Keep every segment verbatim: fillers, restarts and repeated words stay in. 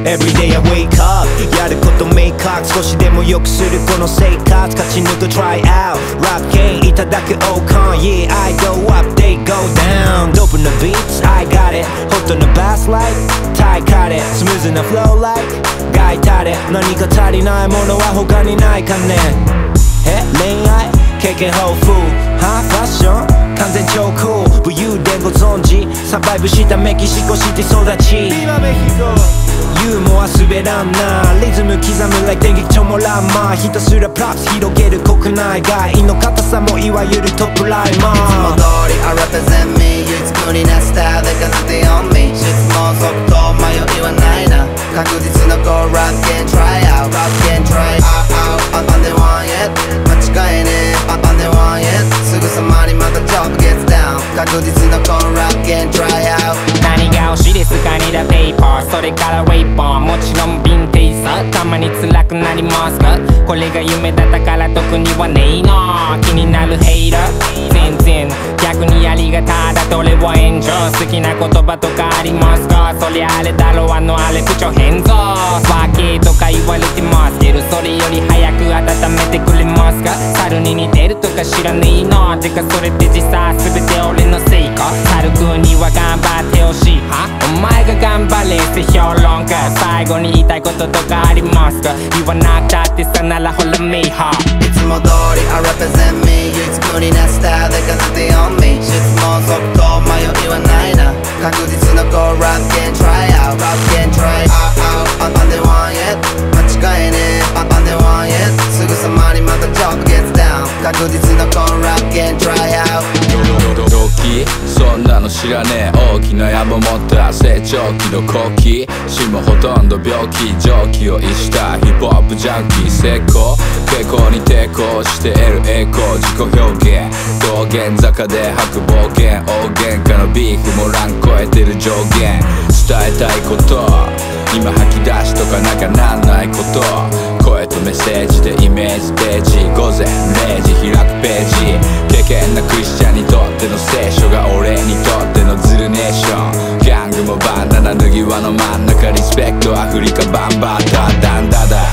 Everyday I wake up やること明確少しでも良くするこの生活勝ち抜く Try out Rap game いただく Ocon Yeah I go up they go down Dope in the beats I got it Hot on the bass like Thai cut it Smooth in the flow like ガイタレ何か足りないものは他にないかねえ恋愛経験豊富はファッション完全超cool武勇伝ご存知サバイブしたメキシコシティ育ちユーモア滑らんなリズム刻むlike電撃チョモランマひたすらプラップス広げる国内外の硬さもいわゆるトップライマーいつも通り I represent me 唯一無二なスタイルでかなって on me 質問即答迷いはないな確実な Go rap can try out Rap can try out On the one yet 間違いね On the one yet すぐさまにまた job gets down 確実な Go rap can try out 何が推しですかにだペーパーそれからウェイパーもちろんヴィンテージさたまに辛くなりますかこれが夢だったから特にはねえな気になるヘイラー全然逆にありがただどれをエンジョイ好きな言葉とかありますかそりゃあれだろうあのあれ部長変造ワーケーとか言われてますけどそれより早く温めてくれますか猿に似てるとか知らねえのてかそれって実際全て俺のせいか猿くんには頑張ってほしいはお前が頑張れって評論家最後に言いたいこととかありますか言わなくたってさならほらメイハーいつも通り I represent me 唯一無二なスタイルでかなって on me 質問即答迷いはないな確実な Go rap can try out Rap can try out On the one yet 間違いね On the one yet すぐさまにまた job gets down 確実な Go rap can try out 動機そんなの知らねえ大きな野望持った成長期の後期死もほとんど病気常軌を逸したヒップホップジャンキー成功傾向に抵抗して得る栄光自己表現道玄坂で吐く暴言大喧嘩のビーフもラン超えてる上限伝えたいこと今吐き出しとかなきゃなんないこと声とメッセージでイメージページ午前れいじ開くページ敬虔なクリスチャンにとっての聖書が俺にとってのズルネーションギャングもバンダナ脱ぎ輪の真ん中リスペクトアフリカバンバンダンダンダダ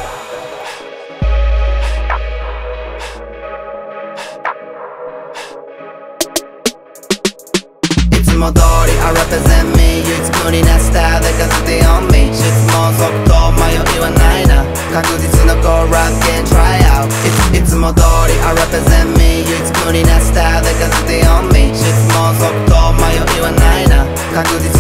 いつも通り I represent me 唯一無二なスタイルでかなって on me 質問即答迷いはないな確実な Go rap can try out い, いつも通り I represent me 唯一無二なスタイルでかなって on me 質問即答迷いはないな確実